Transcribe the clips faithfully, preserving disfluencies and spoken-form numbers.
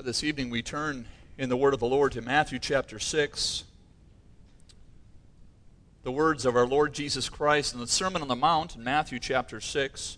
This evening we turn in the word of the Lord to Matthew chapter six. The words of our Lord Jesus Christ in the Sermon on the Mount in Matthew chapter six.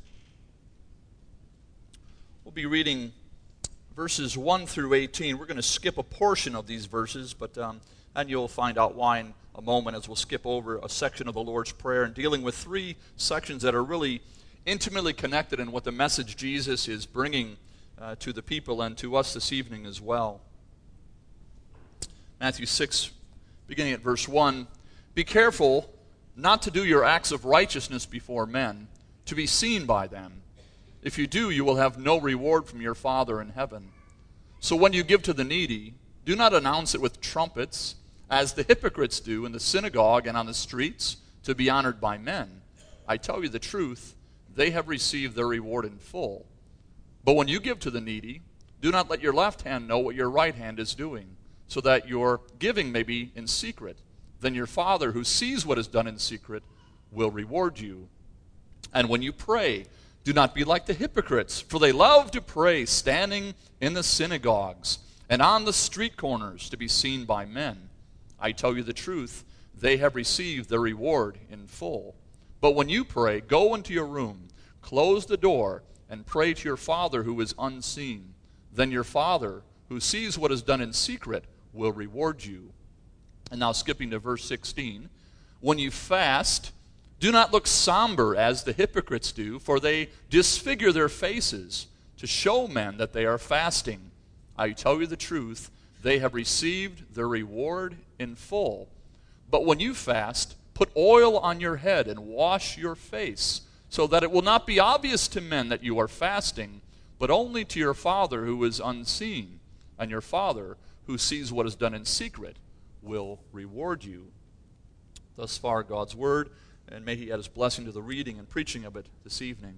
We'll be reading verses one through eighteen. We're going to skip a portion of these verses, but um, and you'll find out why in a moment as we'll skip over a section of the Lord's Prayer and dealing with three sections that are really intimately connected in what the message Jesus is bringing Uh, to the people and to us this evening as well. Matthew six, beginning at verse one, "Be careful not to do your acts of righteousness before men, to be seen by them. If you do, you will have no reward from your Father in heaven. So when you give to the needy, do not announce it with trumpets, as the hypocrites do in the synagogue and on the streets, to be honored by men. I tell you the truth, they have received their reward in full. But when you give to the needy, do not let your left hand know what your right hand is doing, so that your giving may be in secret. Then your Father, who sees what is done in secret, will reward you. And when you pray, do not be like the hypocrites, for they love to pray standing in the synagogues and on the street corners to be seen by men. I tell you the truth, they have received their reward in full. But when you pray, go into your room, close the door, and pray to your Father who is unseen. Then your Father, who sees what is done in secret, will reward you." And now skipping to verse sixteen, "When you fast, do not look somber as the hypocrites do, for they disfigure their faces to show men that they are fasting. I tell you the truth, they have received their reward in full. But when you fast, put oil on your head and wash your face, so that it will not be obvious to men that you are fasting, but only to your Father who is unseen. And your Father, who sees what is done in secret, will reward you." Thus far, God's Word, and may He add His blessing to the reading and preaching of it this evening.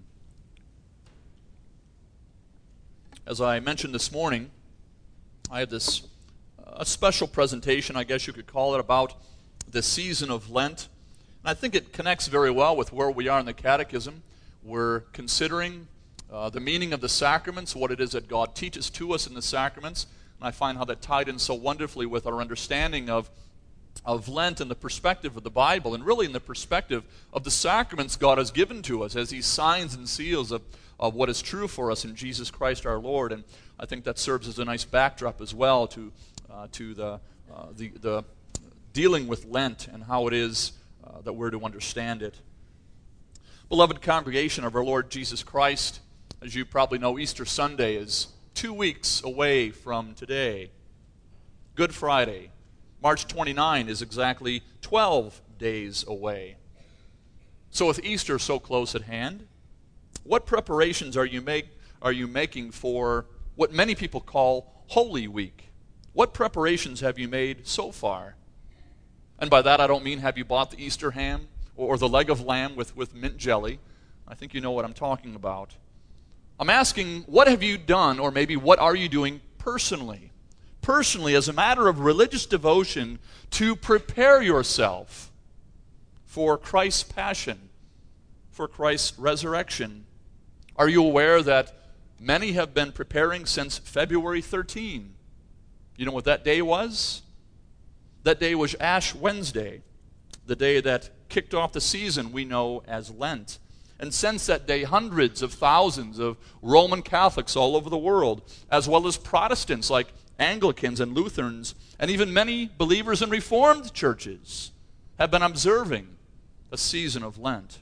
As I mentioned this morning, I have this uh, a special presentation, I guess you could call it, about the season of Lent. I think it connects very well with where we are in the Catechism. We're considering uh, the meaning of the sacraments, what it is that God teaches to us in the sacraments. And I find how that tied in so wonderfully with our understanding of, of Lent and the perspective of the Bible, and really in the perspective of the sacraments God has given to us as these signs and seals of, of what is true for us in Jesus Christ our Lord. And I think that serves as a nice backdrop as well to, uh, to the, uh, the, the dealing with Lent and how it is Uh, that we're to understand it. Beloved congregation of our Lord Jesus Christ, as you probably know, Easter Sunday is two weeks away from today. Good Friday, March twenty-ninth, is exactly twelve days away. So with Easter so close at hand, what preparations are you make are you making for what many people call Holy Week? What preparations have you made so far? And by that I don't mean have you bought the Easter ham or the leg of lamb with, with mint jelly. I think you know what I'm talking about. I'm asking, what have you done, or maybe what are you doing personally? Personally, as a matter of religious devotion, to prepare yourself for Christ's passion, for Christ's resurrection. Are you aware that many have been preparing since February thirteenth? You know what that day was? That day was Ash Wednesday, the day that kicked off the season we know as Lent. And since that day, hundreds of thousands of Roman Catholics all over the world, as well as Protestants like Anglicans and Lutherans, and even many believers in Reformed churches, have been observing a season of Lent.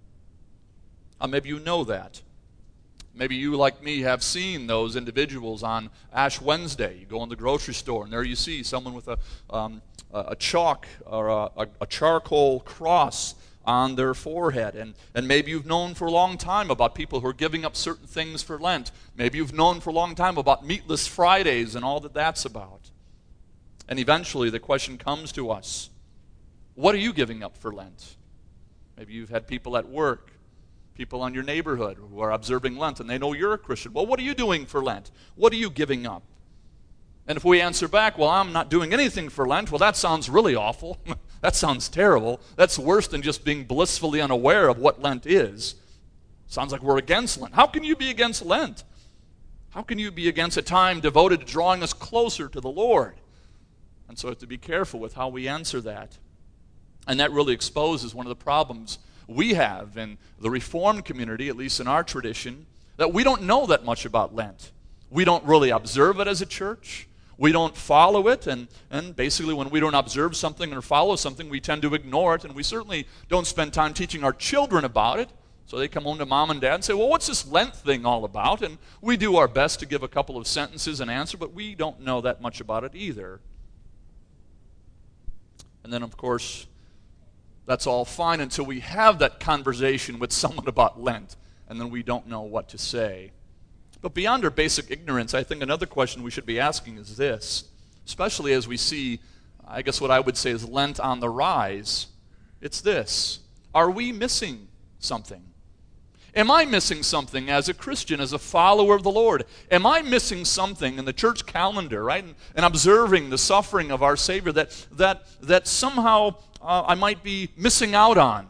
Uh, maybe you know that. Maybe you, like me, have seen those individuals on Ash Wednesday. You go in the grocery store, and there you see someone with a, um, a chalk or a, a charcoal cross on their forehead. And, and maybe you've known for a long time about people who are giving up certain things for Lent. Maybe you've known for a long time about Meatless Fridays and all that that's about. And eventually the question comes to us, what are you giving up for Lent? Maybe you've had people at work, people in your neighborhood who are observing Lent, and they know you're a Christian. Well, what are you doing for Lent? What are you giving up? And if we answer back, well, I'm not doing anything for Lent, well, that sounds really awful. That sounds terrible. That's worse than just being blissfully unaware of what Lent is. Sounds like we're against Lent. How can you be against Lent? How can you be against a time devoted to drawing us closer to the Lord? And so we have to be careful with how we answer that. And that really exposes one of the problems we have in the Reformed community, at least in our tradition, that we don't know that much about Lent. We don't really observe it as a church. We don't follow it, and, and basically when we don't observe something or follow something, we tend to ignore it, and we certainly don't spend time teaching our children about it. So they come home to mom and dad and say, well, what's this Lent thing all about? And we do our best to give a couple of sentences and answer, but we don't know that much about it either. And then, of course, that's all fine until we have that conversation with someone about Lent, and then we don't know what to say. But beyond our basic ignorance, I think another question we should be asking is this, especially as we see, I guess what I would say is Lent on the rise. It's this: are we missing something? Am I missing something as a Christian, as a follower of the Lord? Am I missing something in the church calendar, right? And, and observing the suffering of our Savior that, that, that somehow uh, I might be missing out on?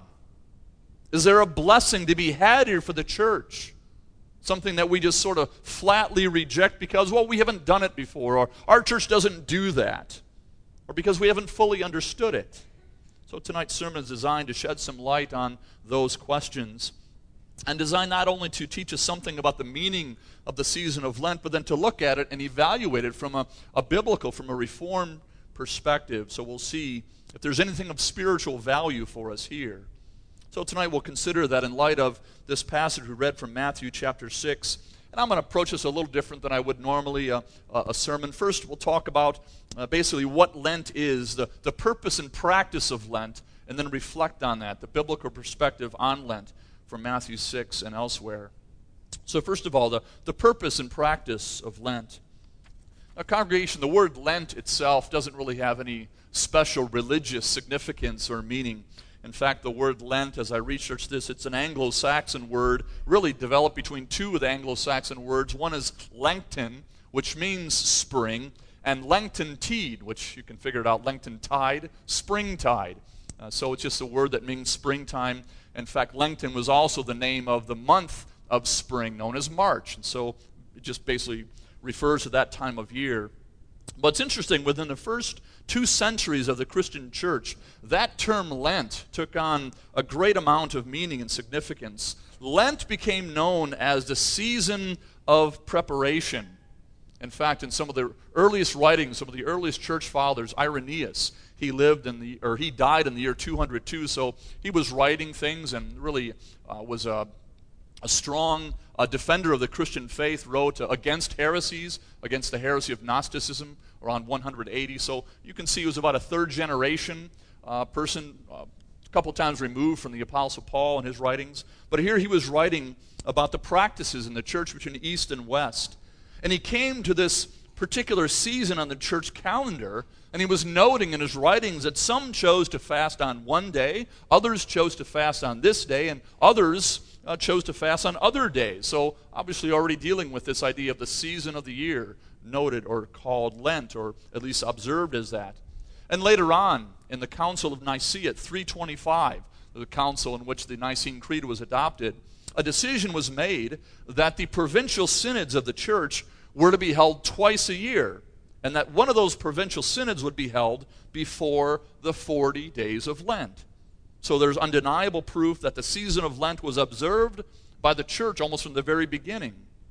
Is there a blessing to be had here for the church? Something that we just sort of flatly reject because, well, we haven't done it before, or our church doesn't do that, or because we haven't fully understood it. So tonight's sermon is designed to shed some light on those questions, and designed not only to teach us something about the meaning of the season of Lent, but then to look at it and evaluate it from a, a biblical, from a Reformed perspective. So we'll see if there's anything of spiritual value for us here. So tonight we'll consider that in light of this passage we read from Matthew chapter six. And I'm going to approach this a little different than I would normally uh, a sermon. First, we'll talk about uh, basically what Lent is, the, the purpose and practice of Lent, and then reflect on that, the biblical perspective on Lent from Matthew six and elsewhere. So first of all, the, the purpose and practice of Lent. Now, congregation, the word Lent itself doesn't really have any special religious significance or meaning. In fact, the word Lent, as I researched this, it's an Anglo-Saxon word, really developed between two of the Anglo-Saxon words. One is Lengton, which means spring, and Lengton Tide, which you can figure it out, Lengton Tide, springtide. Uh, so it's just a word that means springtime. In fact, Lengton was also the name of the month of spring, known as March. And so it just basically refers to that time of year. But it's interesting, within the first two centuries of the Christian church, that term Lent took on a great amount of meaning and significance. Lent became known as the season of preparation. In fact, in some of the earliest writings, some of the earliest church fathers, Irenaeus, he lived in the, or he died in the year two hundred two, so he was writing things and really uh, was a, a strong uh, defender of the Christian faith, wrote uh, against heresies, against the heresy of Gnosticism, around one hundred eighty. So you can see he was about a third generation uh, person, uh, a couple times removed from the Apostle Paul in his writings. But here he was writing about the practices in the church between East and West. And he came to this particular season on the church calendar, and he was noting in his writings that some chose to fast on one day, others chose to fast on this day, and others uh, chose to fast on other days. So obviously already dealing with this idea of the season of the year, noted or called Lent, or at least observed as that. And later on, in the Council of Nicaea at three twenty-five, the council in which the Nicene Creed was adopted, a decision was made that the provincial synods of the church were to be held twice a year, and that one of those provincial synods would be held before the forty days of Lent. So there's undeniable proof that the season of Lent was observed by the church almost from the very beginning.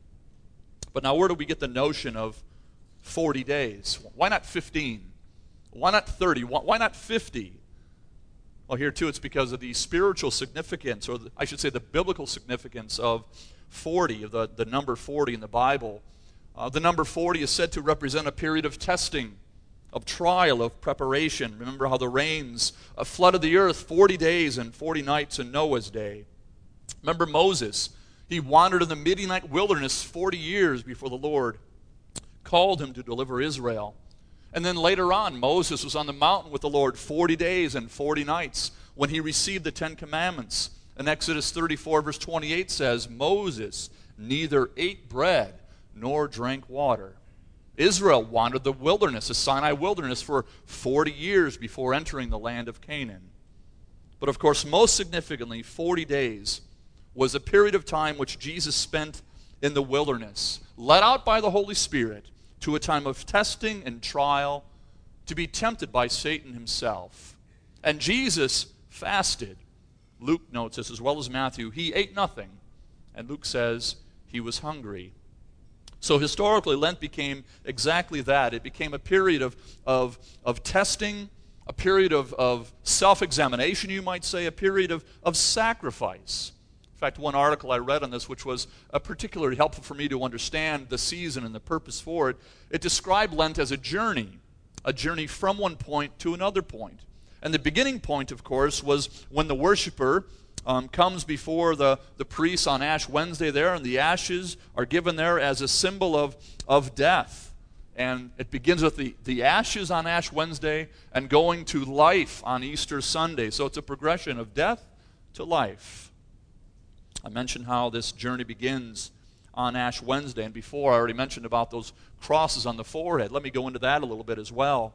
But now where do we get the notion of forty days? Why not fifteen? Why not thirty? Why not fifty? Well, here too it's because of the spiritual significance, or the, I should say the biblical significance of forty, of the, the number forty in the Bible. Uh, the number forty is said to represent a period of testing, of trial, of preparation. Remember how the rains uh, flooded the earth forty days and forty nights in Noah's day. Remember Moses. He wandered in the Midianite wilderness forty years before the Lord called him to deliver Israel. And then later on, Moses was on the mountain with the Lord forty days and forty nights when he received the Ten Commandments. And Exodus thirty-four verse twenty-eight says, Moses neither ate bread nor drank water. Israel wandered the wilderness, the Sinai wilderness, for forty years before entering the land of Canaan. But of course, most significantly, forty days was a period of time which Jesus spent in the wilderness, led out by the Holy Spirit to a time of testing and trial, to be tempted by Satan himself. And Jesus fasted. Luke notes this as well as Matthew. He ate nothing. And Luke says he was hungry. So historically, Lent became exactly that. It became a period of, of, of testing, a period of, of self-examination, you might say, a period of, of sacrifice. In fact, one article I read on this, which was uh, particularly helpful for me to understand the season and the purpose for it, it described Lent as a journey, a journey from one point to another point. And the beginning point, of course, was when the worshiper um, comes before the, the priest on Ash Wednesday there, and the ashes are given there as a symbol of, of death. And it begins with the, the ashes on Ash Wednesday and going to life on Easter Sunday. So it's a progression of death to life. I mentioned how this journey begins on Ash Wednesday, and before I already mentioned about those crosses on the forehead. Let me go into that a little bit as well.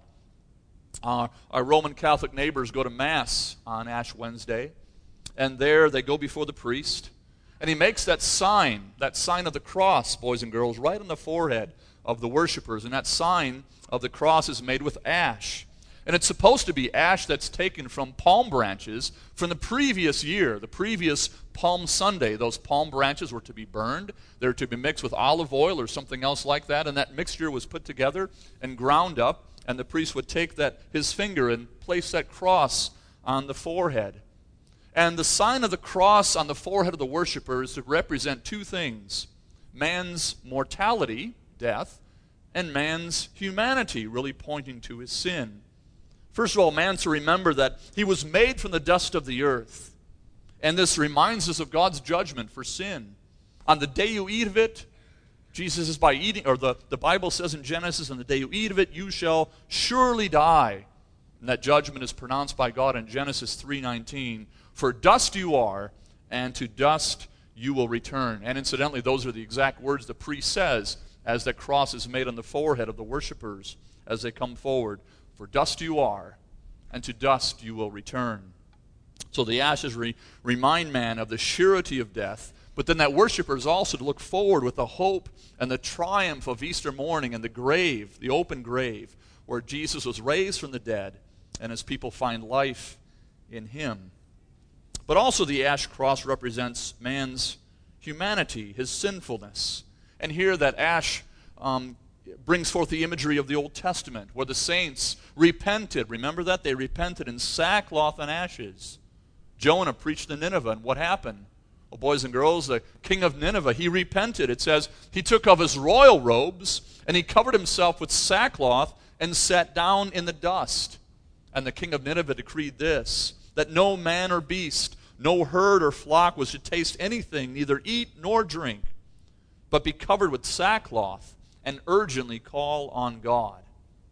Uh, our Roman Catholic neighbors go to Mass on Ash Wednesday, and there they go before the priest, and he makes that sign, that sign of the cross, boys and girls, right on the forehead of the worshipers, and that sign of the cross is made with ash. And it's supposed to be ash that's taken from palm branches from the previous year, the previous Palm Sunday. Those palm branches were to be burned. They were to be mixed with olive oil or something else like that, and that mixture was put together and ground up, and the priest would take that his finger and place that cross on the forehead. And the sign of the cross on the forehead of the worshiper is to represent two things: man's mortality, death, and man's humanity, really pointing to his sin. First of all, man's to remember that he was made from the dust of the earth. And this reminds us of God's judgment for sin. On the day you eat of it, Jesus is by eating, or the, the Bible says in Genesis, on the day you eat of it, you shall surely die. And that judgment is pronounced by God in Genesis three nineteen. For dust you are, and to dust you will return. And incidentally, those are the exact words the priest says as that cross is made on the forehead of the worshipers as they come forward. For dust you are, and to dust you will return. So the ashes re- remind man of the surety of death, but then that worshiper is also to look forward with the hope and the triumph of Easter morning and the grave, the open grave, where Jesus was raised from the dead, and his people find life in him. But also the ash cross represents man's humanity, his sinfulness. And here that ash um, brings forth the imagery of the Old Testament, where the saints repented. Remember that? They repented in sackcloth and ashes. Jonah preached to Nineveh, and what happened? Well, boys and girls, the king of Nineveh, he repented. It says he took off his royal robes, and he covered himself with sackcloth and sat down in the dust. And the king of Nineveh decreed this, that no man or beast, no herd or flock was to taste anything, neither eat nor drink, but be covered with sackcloth and urgently call on God.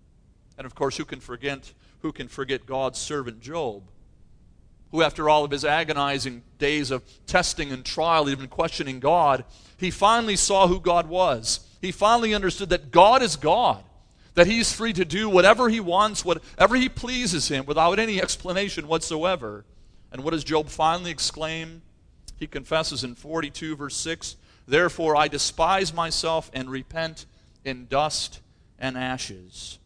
And of course, who can forget, who can forget God's servant Job, who after all of his agonizing days of testing and trial, even questioning God, he finally saw who God was. He finally understood that God is God, that he's free to do whatever he wants, whatever he pleases him, without any explanation whatsoever. And what does Job finally exclaim? He confesses in forty-two verse six, "Therefore I despise myself and repent in dust and ashes."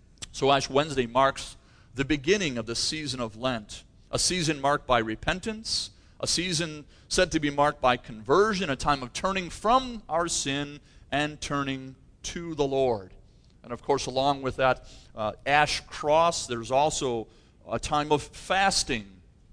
So Ash Wednesday marks the beginning of the season of Lent, a season marked by repentance, a season said to be marked by conversion, a time of turning from our sin and turning to the Lord. And of course, along with that uh, ash cross, there's also a time of fasting.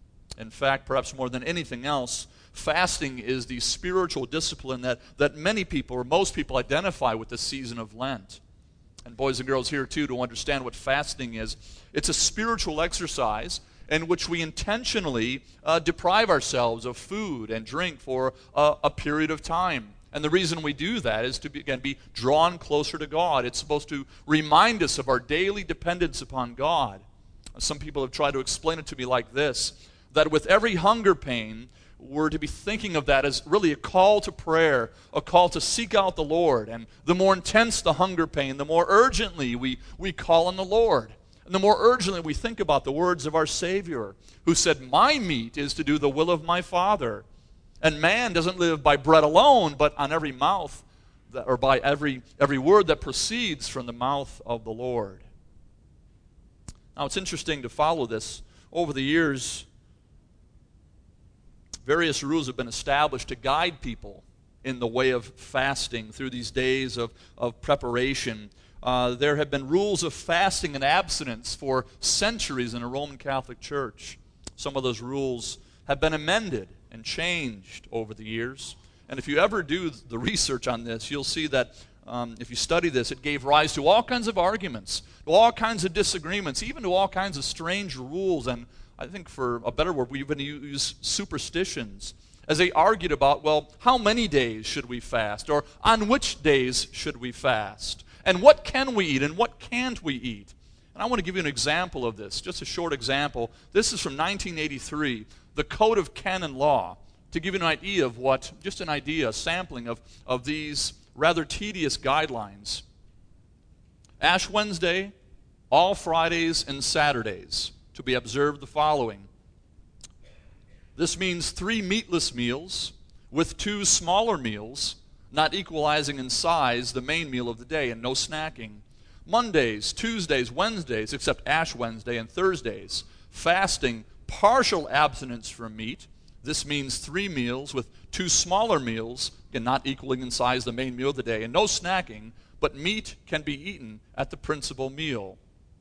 In fact, perhaps more than anything else, fasting is the spiritual discipline that, that many people, or most people, identify with the season of Lent. And boys and girls here too, to understand what fasting is, it's a spiritual exercise in which we intentionally uh, deprive ourselves of food and drink for a, a period of time. And the reason we do that is to, be, again, be drawn closer to God. It's supposed to remind us of our daily dependence upon God. Some people have tried to explain it to me like this, that with every hunger pain, we're to be thinking of that as really a call to prayer, a call to seek out the Lord. And the more intense the hunger pain, the more urgently we, we call on the Lord. And the more urgently we think about the words of our Savior, who said, "My meat is to do the will of my Father." And man doesn't live by bread alone, but on every mouth that, or by every, every word that proceeds from the mouth of the Lord. Now, it's interesting to follow this. Over the years, various rules have been established to guide people in the way of fasting through these days of, of preparation. Uh, there have been rules of fasting and abstinence for centuries in the Roman Catholic Church. Some of those rules have been amended and changed over the years. And if you ever do the research on this, you'll see that um, if you study this, it gave rise to all kinds of arguments, to all kinds of disagreements, even to all kinds of strange rules. And I think for a better word, we even use superstitions as they argued about, well, how many days should we fast? Or on which days should we fast? And what can we eat and what can't we eat? And I want to give you an example of this, just a short example. This is from nineteen eighty-three, the Code of Canon Law, to give you an idea of what, just an idea, a sampling of, of these rather tedious guidelines. Ash Wednesday, all Fridays and Saturdays, to be observed the following. This means three meatless meals with two smaller meals, not equalizing in size the main meal of the day, and no snacking. Mondays, Tuesdays, Wednesdays, except Ash Wednesday, and Thursdays, fasting, partial abstinence from meat. This means three meals with two smaller meals, again, not equaling in size the main meal of the day, and no snacking, but meat can be eaten at the principal meal.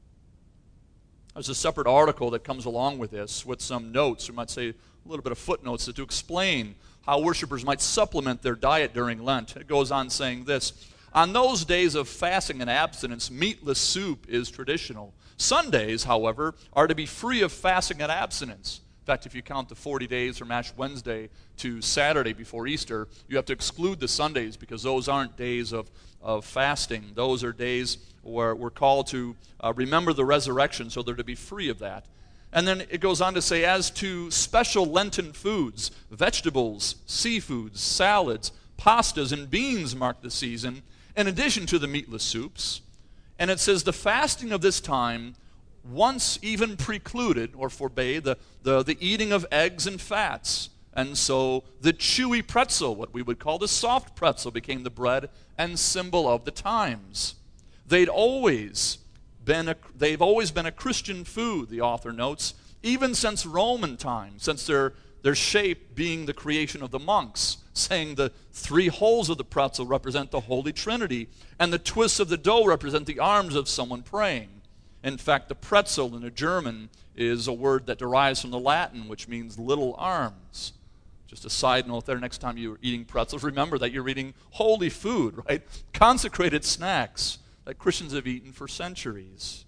There's a separate article that comes along with this with some notes, or might say a little bit of footnotes to explain how worshipers might supplement their diet during Lent. It goes on saying this: on those days of fasting and abstinence, meatless soup is traditional. Sundays, however, are to be free of fasting and abstinence. In fact, if you count the forty days from Ash Wednesday to Saturday before Easter, you have to exclude the Sundays because those aren't days of, of fasting. Those are days where we're called to uh, remember the resurrection, so they're to be free of that. And then it goes on to say, as to special Lenten foods, vegetables, seafoods, salads, pastas, and beans mark the season, in addition to the meatless soups. And it says the fasting of this time once even precluded or forbade the, the, the eating of eggs and fats. And so the chewy pretzel, what we would call the soft pretzel, became the bread and symbol of the times. They'd always been a, they've always been a Christian food, the author notes, even since Roman times, since their, their shape being the creation of the monks, saying the three holes of the pretzel represent the Holy Trinity, and the twists of the dough represent the arms of someone praying. In fact, the pretzel in the German is a word that derives from the Latin, which means little arms. Just a side note there, next time you're eating pretzels, remember that you're eating holy food, right? Consecrated snacks that Christians have eaten for centuries.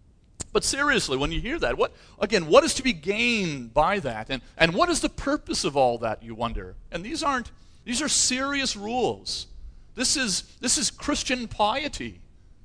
But seriously, when you hear that, what again, what is to be gained by that? And, and what is the purpose of all that, you wonder? And these aren't, these are serious rules. This is, this is Christian piety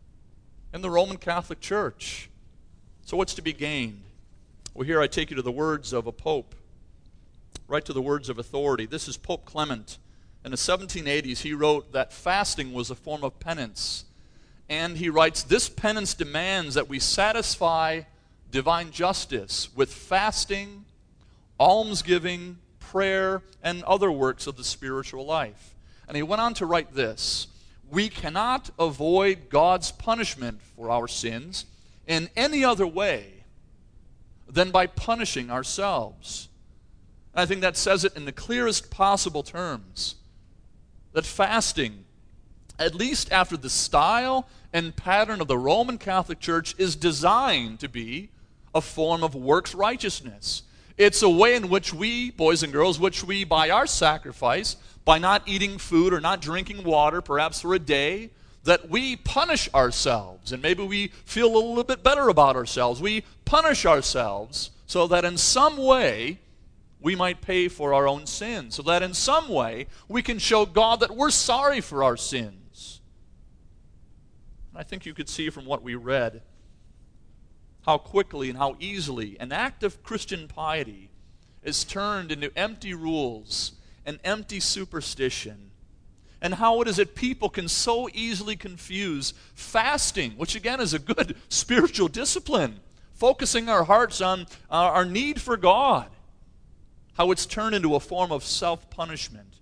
in the Roman Catholic Church. So what's to be gained? Well, here I take you to the words of a pope, right to the words of authority. This is Pope Clement. In the seventeen eighties, he wrote that fasting was a form of penance. And he writes, this penance demands that we satisfy divine justice with fasting, almsgiving, prayer, and other works of the spiritual life. And he went on to write this: we cannot avoid God's punishment for our sins in any other way than by punishing ourselves. And I think that says it in the clearest possible terms, that fasting, at least after the style and pattern of the Roman Catholic Church, is designed to be a form of works righteousness. It's a way in which we, boys and girls, which we, by our sacrifice, by not eating food or not drinking water, perhaps for a day, that we punish ourselves. And maybe we feel a little bit better about ourselves. We punish ourselves so that in some way we might pay for our own sins, so that in some way we can show God that we're sorry for our sins. I think you could see from what we read how quickly and how easily an act of Christian piety is turned into empty rules and empty superstition, and how it is that people can so easily confuse fasting, which again is a good spiritual discipline, focusing our hearts on our need for God, how it's turned into a form of self-punishment,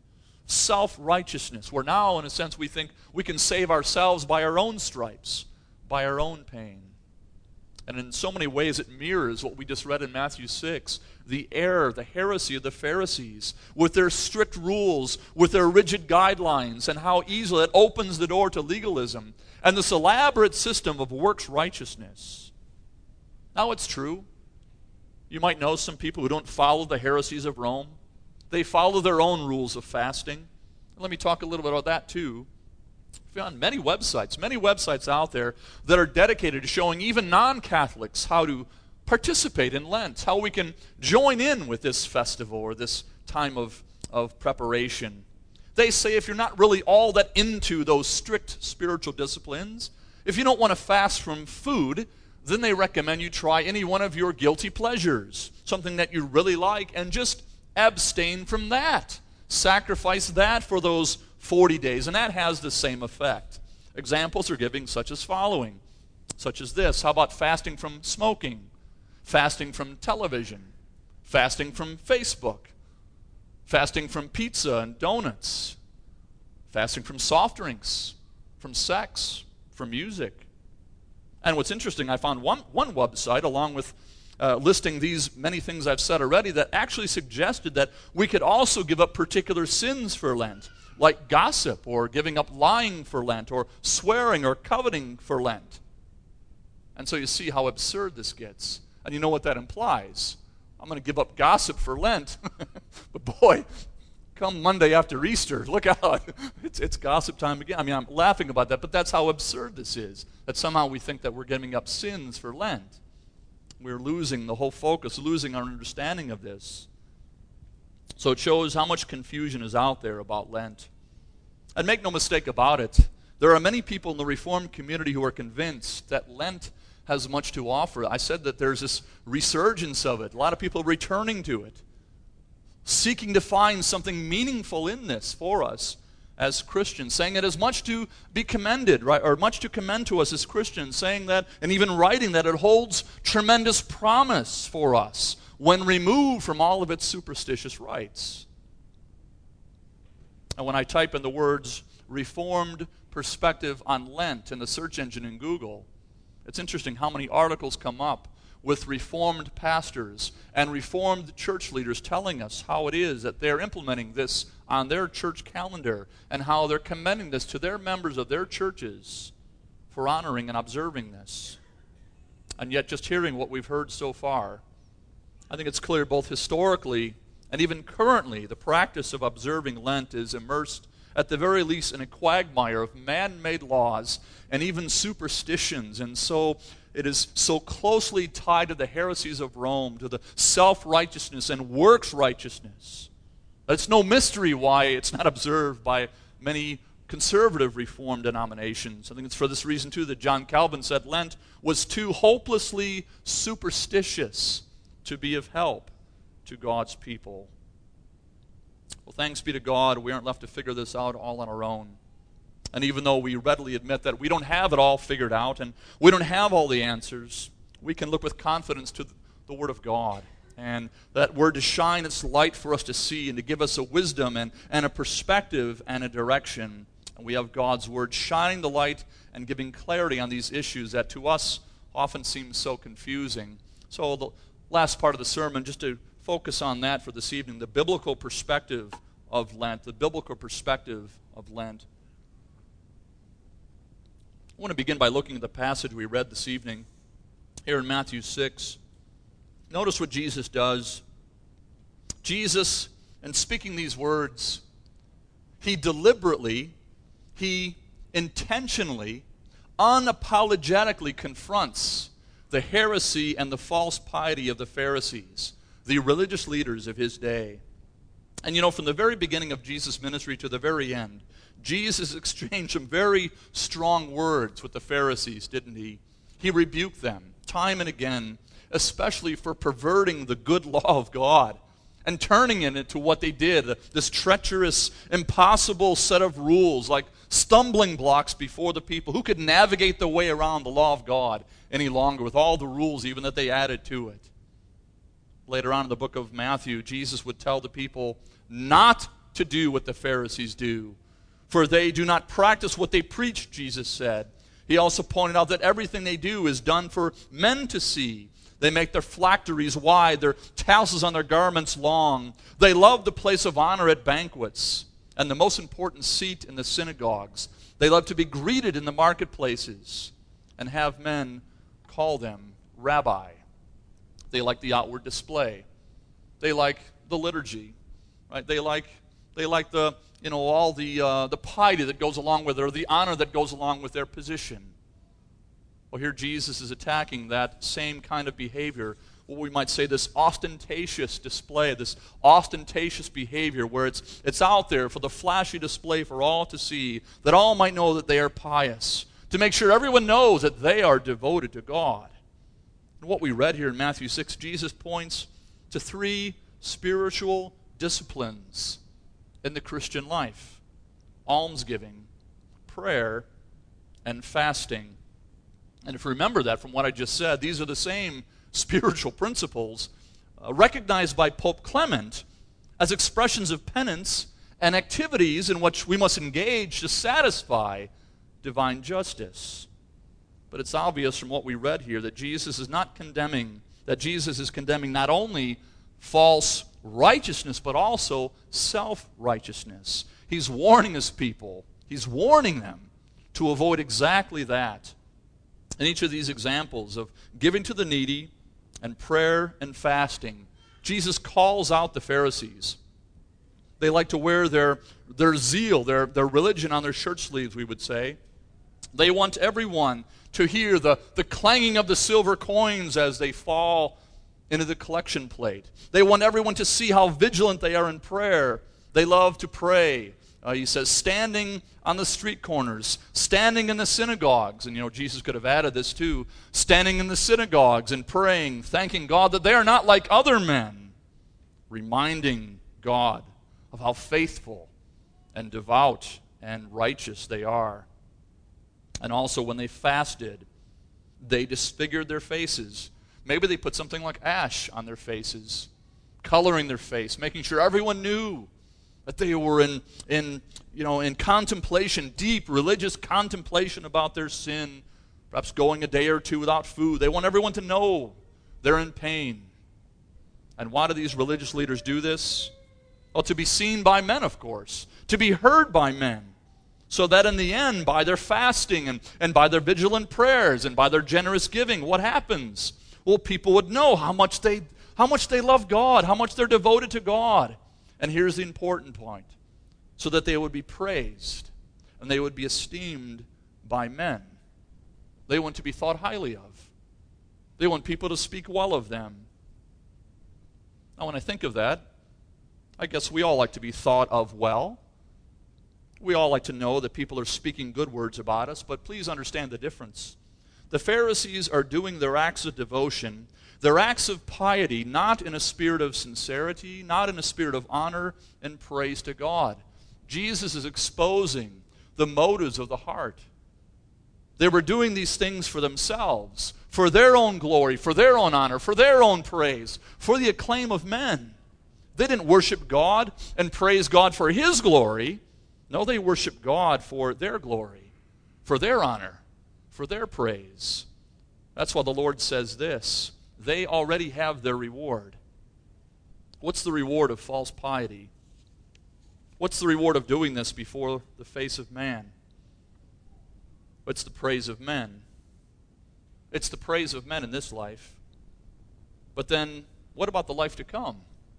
self-righteousness, where now, in a sense, we think we can save ourselves by our own stripes, by our own pain. And in so many ways it mirrors what we just read in Matthew six, the error, the heresy of the Pharisees, with their strict rules, with their rigid guidelines, and how easily it opens the door to legalism, and this elaborate system of works righteousness. Now it's true. You might know some people who don't follow the heresies of Rome. They follow their own rules of fasting. Let me talk a little bit about that too. I found many websites, many websites out there that are dedicated to showing even non-Catholics how to participate in Lent, how we can join in with this festival or this time of, of preparation. They say if you're not really all that into those strict spiritual disciplines, if you don't want to fast from food, then they recommend you try any one of your guilty pleasures, something that you really like, and just abstain from that. Sacrifice that for those forty days, and that has the same effect. Examples are given such as following, such as this. How about fasting from smoking, fasting from television, fasting from Facebook, fasting from pizza and donuts, fasting from soft drinks, from sex, from music. And what's interesting, I found one, one website along with uh, listing these many things I've said already that actually suggested that we could also give up particular sins for Lent, like gossip or giving up lying for Lent or swearing or coveting for Lent. And so you see how absurd this gets. And you know what that implies. I'm going to give up gossip for Lent. But boy, come Monday after Easter, look out. It's, it's gossip time again. I mean, I'm laughing about that, but that's how absurd this is. That somehow we think that we're giving up sins for Lent. We're losing the whole focus, losing our understanding of this. So it shows how much confusion is out there about Lent. And make no mistake about it, there are many people in the Reformed community who are convinced that Lent has much to offer. I said that there's this resurgence of it. A lot of people returning to it, seeking to find something meaningful in this for us as Christians, saying it is much to be commended, right, or much to commend to us as Christians, saying that, and even writing that it holds tremendous promise for us when removed from all of its superstitious rites. And when I type in the words Reformed Perspective on Lent in the search engine in Google, it's interesting how many articles come up with Reformed pastors and Reformed church leaders telling us how it is that they're implementing this on their church calendar and how they're commending this to their members of their churches for honoring and observing this. And yet, just hearing what we've heard so far, I think it's clear both historically and even currently the practice of observing Lent is immersed at the very least in a quagmire of man-made laws and even superstitions. And so it is so closely tied to the heresies of Rome, to the self-righteousness and works righteousness. It's no mystery why it's not observed by many conservative Reformed denominations. I think it's for this reason, too, that John Calvin said Lent was too hopelessly superstitious to be of help to God's people. Well, thanks be to God, we aren't left to figure this out all on our own. And even though we readily admit that we don't have it all figured out and we don't have all the answers, we can look with confidence to the Word of God, and that Word to shine its light for us to see and to give us a wisdom and, and a perspective and a direction. And we have God's Word shining the light and giving clarity on these issues that to us often seem so confusing. So the last part of the sermon, just to focus on that for this evening, the biblical perspective of Lent, the biblical perspective of Lent. I want to begin by looking at the passage we read this evening here in Matthew six. Notice what Jesus does. Jesus, in speaking these words, he deliberately, he intentionally, unapologetically confronts the heresy and the false piety of the Pharisees, the religious leaders of his day. And you know, from the very beginning of Jesus' ministry to the very end, Jesus exchanged some very strong words with the Pharisees, didn't he? He rebuked them time and again, especially for perverting the good law of God and turning it into what they did, this treacherous, impossible set of rules, like stumbling blocks before the people. Who could navigate the way around the law of God any longer with all the rules even that they added to it? Later on in the book of Matthew, Jesus would tell the people not to do what the Pharisees do, for they do not practice what they preach, Jesus said. He also pointed out that everything they do is done for men to see. They make their phylacteries wide, their tassels on their garments long. They love the place of honor at banquets and the most important seat in the synagogues. They love to be greeted in the marketplaces and have men call them rabbi. They like the outward display. They like the liturgy, right? They like they like the you know all the uh, the piety that goes along with it, or the honor that goes along with their position. Well, here Jesus is attacking that same kind of behavior, what we might say this ostentatious display, this ostentatious behavior where it's, it's out there for the flashy display for all to see, that all might know that they are pious, to make sure everyone knows that they are devoted to God. And what we read here in Matthew six, Jesus points to three spiritual disciplines in the Christian life: almsgiving, prayer, and fasting. And if you remember that from what I just said, these are the same spiritual principles uh, recognized by Pope Clement as expressions of penance and activities in which we must engage to satisfy divine justice. But it's obvious from what we read here that Jesus is not condemning, that Jesus is condemning not only false righteousness, but also self-righteousness. He's warning his people, he's warning them to avoid exactly that. In each of these examples of giving to the needy and prayer and fasting, Jesus calls out the Pharisees. They like to wear their, their zeal, their, their religion on their shirt sleeves, we would say. They want everyone to hear the, the clanging of the silver coins as they fall into the collection plate. They want everyone to see how vigilant they are in prayer. They love to pray. Uh, he says, standing on the street corners, standing in the synagogues, and you know, Jesus could have added this too, standing in the synagogues and praying, thanking God that they are not like other men, reminding God of how faithful and devout and righteous they are. And also when they fasted, they disfigured their faces. Maybe they put something like ash on their faces, coloring their face, making sure everyone knew that they were in, in, you know, in contemplation, deep religious contemplation about their sin, perhaps going a day or two without food. They want everyone to know they're in pain. And why do these religious leaders do this? Well, to be seen by men, of course, to be heard by men, so that in the end, by their fasting and, and by their vigilant prayers and by their generous giving, what happens? Well, people would know how much they, how much they love God, how much they're devoted to God. And here's the important point: so that they would be praised and they would be esteemed by men. They want to be thought highly of. They want people to speak well of them. Now, when I think of that, I guess we all like to be thought of well. We all like to know that people are speaking good words about us, but please understand the difference. The Pharisees are doing their acts of devotion, their acts of piety, not in a spirit of sincerity, not in a spirit of honor and praise to God. Jesus is exposing the motives of the heart. They were doing these things for themselves, for their own glory, for their own honor, for their own praise, for the acclaim of men. They didn't worship God and praise God for His glory. No, they worshiped God for their glory, for their honor, for their praise. That's why the Lord says this: they already have their reward. What's the reward of false piety? What's the reward of doing this before the face of man? It's the praise of men. It's the praise of men in this life. But then, what about the life to come?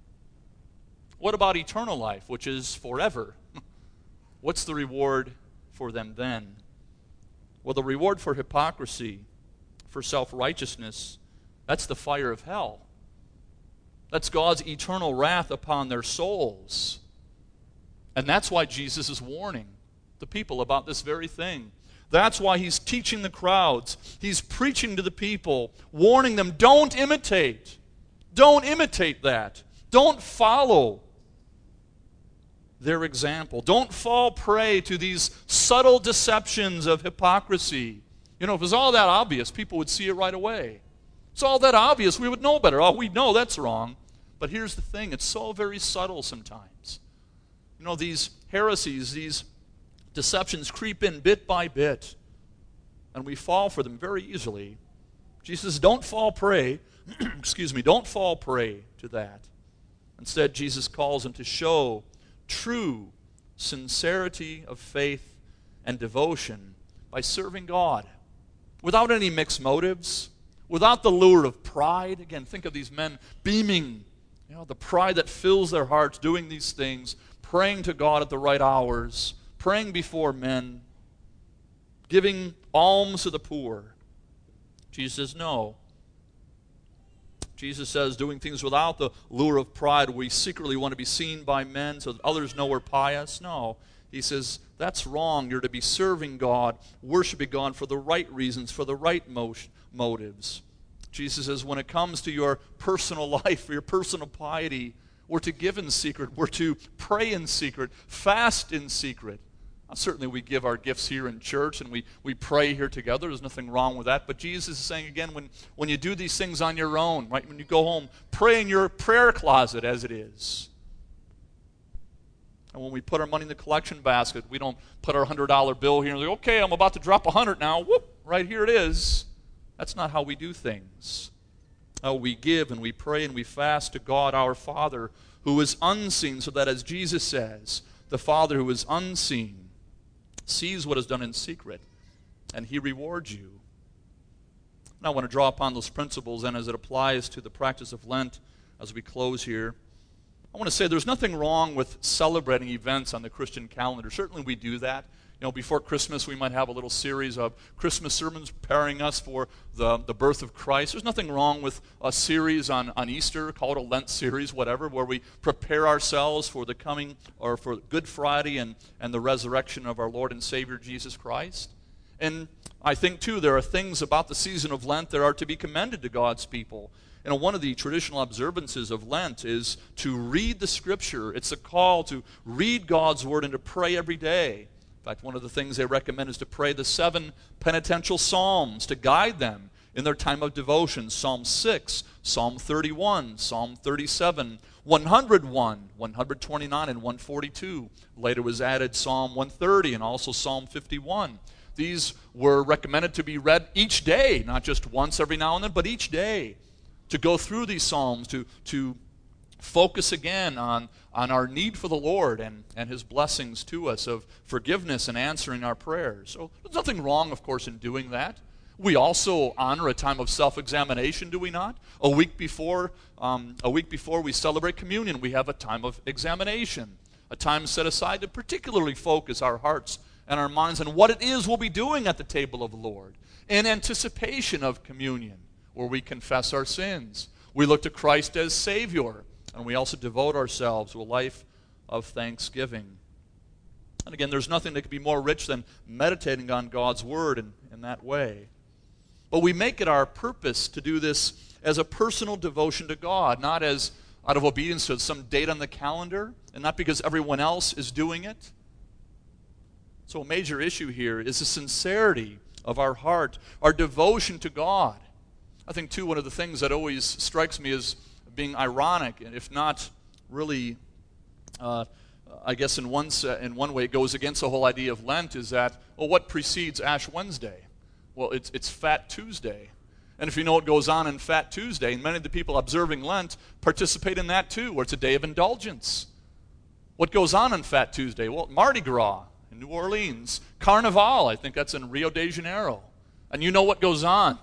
What about eternal life, which is forever? What's the reward for them then? Well, the reward for hypocrisy, for self-righteousness, that's the fire of hell. That's God's eternal wrath upon their souls. And that's why Jesus is warning the people about this very thing. That's why He's teaching the crowds. He's preaching to the people, warning them, don't imitate. Don't imitate that. Don't follow their example. Don't fall prey to these subtle deceptions of hypocrisy. You know, if it was all that obvious, people would see it right away. It's all that obvious, we would know better. Oh, we know that's wrong. But here's the thing, it's so very subtle sometimes. You know, these heresies, these deceptions creep in bit by bit, and we fall for them very easily. Jesus says, don't fall prey, excuse me, don't fall prey to that. Instead, Jesus calls them to show true sincerity of faith and devotion by serving God without any mixed motives, without the lure of pride. Again, think of these men beaming, you know, the pride that fills their hearts, doing these things, praying to God at the right hours, praying before men, giving alms to the poor. Jesus says, no. Jesus says, doing things without the lure of pride, we secretly want to be seen by men so that others know we're pious. No. He says, that's wrong. You're to be serving God, worshiping God for the right reasons, for the right mo- motives. Jesus says, when it comes to your personal life, your personal piety, we're to give in secret. We're to pray in secret, fast in secret. Now, certainly we give our gifts here in church and we, we pray here together. There's nothing wrong with that. But Jesus is saying again, when, when you do these things on your own, right, when you go home, pray in your prayer closet as it is. And when we put our money in the collection basket, we don't put our one hundred dollar bill here and say, okay, I'm about to drop one hundred now. Whoop, right here it is. That's not how we do things. Oh, we give and we pray and we fast to God our Father who is unseen, so that as Jesus says, the Father who is unseen sees what is done in secret, and he rewards you. Now I want to draw upon those principles, and as it applies to the practice of Lent as we close here, I want to say there's nothing wrong with celebrating events on the Christian calendar. Certainly we do that. You know, before Christmas we might have a little series of Christmas sermons preparing us for the, the birth of Christ. There's nothing wrong with a series on, on Easter, call it a Lent series, whatever, where we prepare ourselves for the coming, or for Good Friday and, and the resurrection of our Lord and Savior Jesus Christ. And I think, too, there are things about the season of Lent that are to be commended to God's people. You know, one of the traditional observances of Lent is to read the Scripture. It's a call to read God's Word and to pray every day. In fact, one of the things they recommend is to pray the seven penitential psalms to guide them in their time of devotion. Psalm six, Psalm thirty-one, Psalm thirty-seven, one hundred one, one twenty-nine, and one forty-two. Later was added Psalm one thirty and also Psalm fifty-one. These were recommended to be read each day, not just once every now and then, but each day. To go through these psalms, to, to focus again on, on our need for the Lord and, and his blessings to us of forgiveness and answering our prayers. So there's nothing wrong, of course, in doing that. We also honor a time of self-examination, do we not? A week before, um, a week before we celebrate communion, we have a time of examination, a time set aside to particularly focus our hearts and our minds on what it is we'll be doing at the table of the Lord in anticipation of communion, where we confess our sins. We look to Christ as Savior, and we also devote ourselves to a life of thanksgiving. And again, there's nothing that could be more rich than meditating on God's Word in, in that way. But we make it our purpose to do this as a personal devotion to God, not as out of obedience to some date on the calendar, and not because everyone else is doing it. So a major issue here is the sincerity of our heart, our devotion to God. I think, too, one of the things that always strikes me as being ironic, and if not really, uh, I guess in one, in one way it goes against the whole idea of Lent, is that, well, what precedes Ash Wednesday? Well, it's, it's Fat Tuesday. And if you know what goes on in Fat Tuesday, and many of the people observing Lent participate in that too, where it's a day of indulgence. What goes on on Fat Tuesday? Well, Mardi Gras in New Orleans. Carnival, I think that's in Rio de Janeiro. And you know what goes on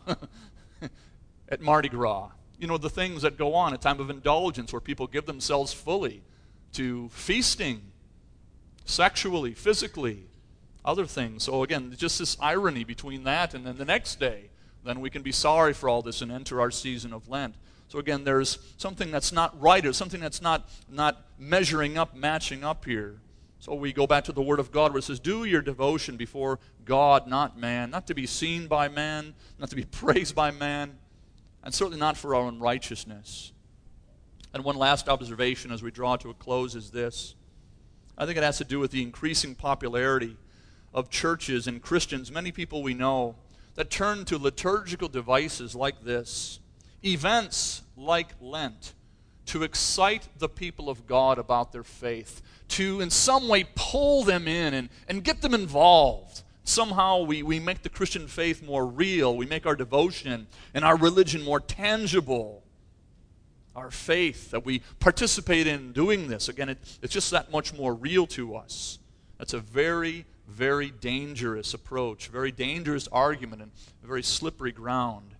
at Mardi Gras. You know, the things that go on, a time of indulgence where people give themselves fully to feasting, sexually, physically, other things. So again, just this irony between that and then the next day. Then we can be sorry for all this and enter our season of Lent. So again, there's something that's not right, or something that's not, not measuring up, matching up here. So we go back to the Word of God where it says, do your devotion before God, not man. Not to be seen by man, not to be praised by man, and certainly not for our own righteousness. And one last observation as we draw to a close is this. I think it has to do with the increasing popularity of churches and Christians, many people we know, that turn to liturgical devices like this, events like Lent, to excite the people of God about their faith, to in some way pull them in and, and get them involved. Somehow we, we make the Christian faith more real. We make our devotion and our religion more tangible. Our faith that we participate in doing this, again, it, it's just that much more real to us. That's a very, very dangerous approach, very dangerous argument, and a very slippery ground.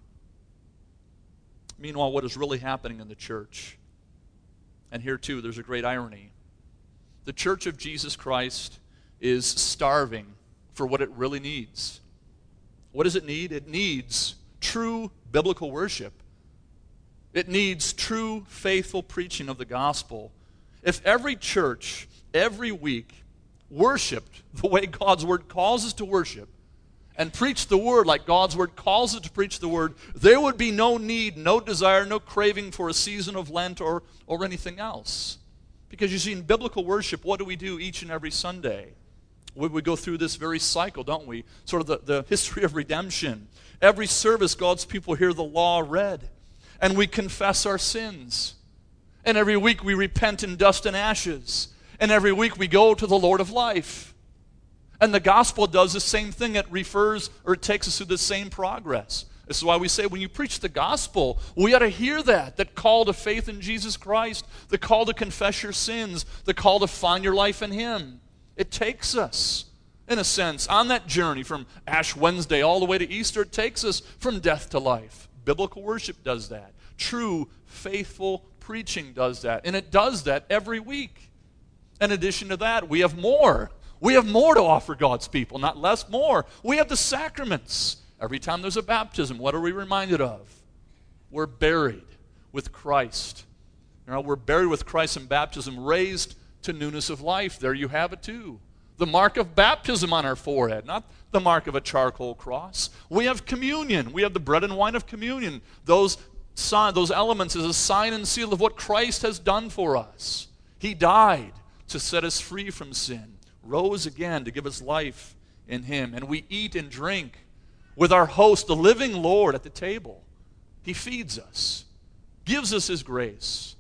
Meanwhile, what is really happening in the church? And here, too, there's a great irony. The church of Jesus Christ is starving for what it really needs. What does it need? It needs true biblical worship. It needs true, faithful preaching of the gospel. If every church, every week, worshiped the way God's Word calls us to worship, and preached the Word like God's Word calls us to preach the Word, there would be no need, no desire, no craving for a season of Lent or, or anything else. Because you see, in biblical worship, what do we do each and every Sunday? We, we go through this very cycle, don't we? Sort of the, the history of redemption. Every service, God's people hear the law read. And we confess our sins. And every week we repent in dust and ashes. And every week we go to the Lord of life. And the gospel does the same thing. It refers, or it takes us through the same progress. This is why we say when you preach the gospel, we ought to hear that, that call to faith in Jesus Christ, the call to confess your sins, the call to find your life in Him. It takes us, in a sense, on that journey from Ash Wednesday all the way to Easter. It takes us from death to life. Biblical worship does that. True, faithful preaching does that. And it does that every week. In addition to that, we have more. We have more to offer God's people, not less, more. We have the sacraments. Every time there's a baptism, what are we reminded of? We're buried with Christ. You know, we're buried with Christ in baptism, raised to newness of life. There you have it too. The mark of baptism on our forehead, not the mark of a charcoal cross. We have communion. We have the bread and wine of communion. Those, sign, those elements is a sign and seal of what Christ has done for us. He died to set us free from sin, rose again to give us life in Him. And we eat and drink with our host, the living Lord, at the table. He feeds us, gives us His grace.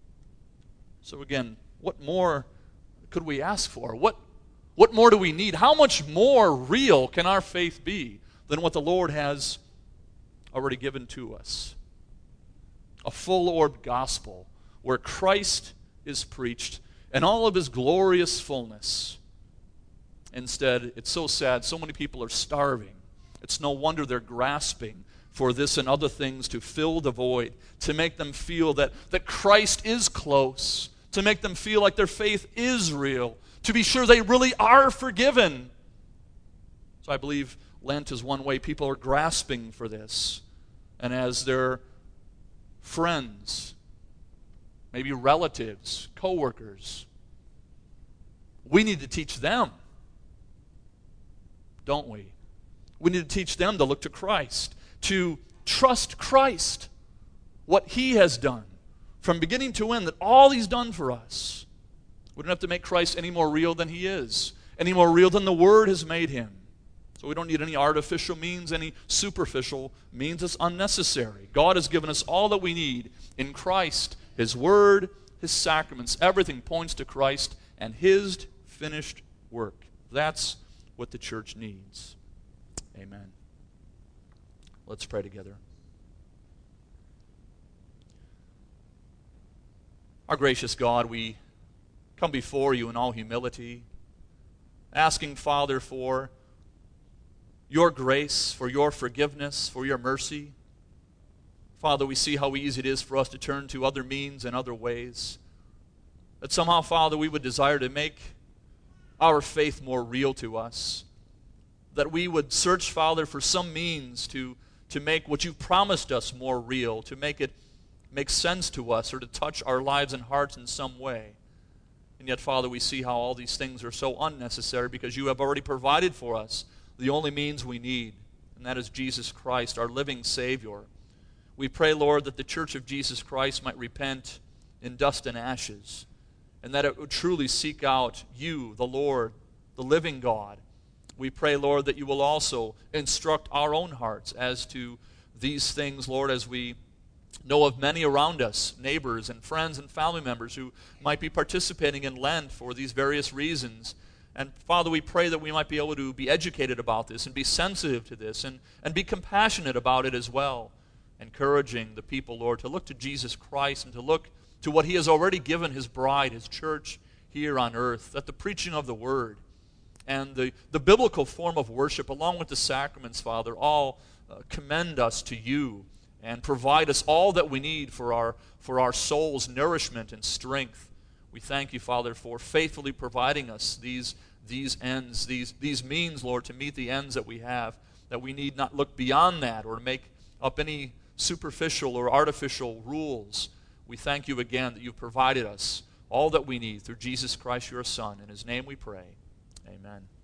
So again, what more could we ask for? What What more do we need? How much more real can our faith be than what the Lord has already given to us? A full-orbed gospel where Christ is preached in all of His glorious fullness. Instead, it's so sad, so many people are starving. It's no wonder they're grasping for this and other things to fill the void, to make them feel that, that Christ is close, to make them feel like their faith is real, to be sure they really are forgiven. So I believe Lent is one way people are grasping for this. And as their friends, maybe relatives, co-workers, we need to teach them, don't we? We need to teach them to look to Christ, to trust Christ, what He has done, from beginning to end, that all He's done for us. We don't have to make Christ any more real than He is, any more real than the Word has made Him. So we don't need any artificial means, any superficial means. It's unnecessary. God has given us all that we need in Christ, His Word, His sacraments. Everything points to Christ and His finished work. That's what the church needs. Amen. Let's pray together. Our gracious God, we come before You in all humility, asking, Father, for Your grace, for Your forgiveness, for Your mercy. Father, we see how easy it is for us to turn to other means and other ways. That somehow, Father, we would desire to make our faith more real to us. That we would search, Father, for some means to, to make what You've promised us more real, to make it make sense to us or to touch our lives and hearts in some way. And yet, Father, we see how all these things are so unnecessary because You have already provided for us the only means we need, and that is Jesus Christ, our living Savior. We pray, Lord, that the church of Jesus Christ might repent in dust and ashes, and that it would truly seek out You, the Lord, the living God. We pray, Lord, that You will also instruct our own hearts as to these things, Lord, as we know of many around us, neighbors and friends and family members who might be participating in Lent for these various reasons. And Father, we pray that we might be able to be educated about this and be sensitive to this and, and be compassionate about it as well, encouraging the people, Lord, to look to Jesus Christ and to look to what he has already given his bride, his church here on earth, that the preaching of the word and the, the biblical form of worship, along with the sacraments, Father, all uh, commend us to you and provide us all that we need for our, for our soul's nourishment and strength. We thank you, Father, for faithfully providing us these, these ends, these, these means, Lord, to meet the ends that we have, that we need not look beyond that or make up any superficial or artificial rules. We thank you again that you've provided us all that we need through Jesus Christ, your Son. In his name we pray. Amen.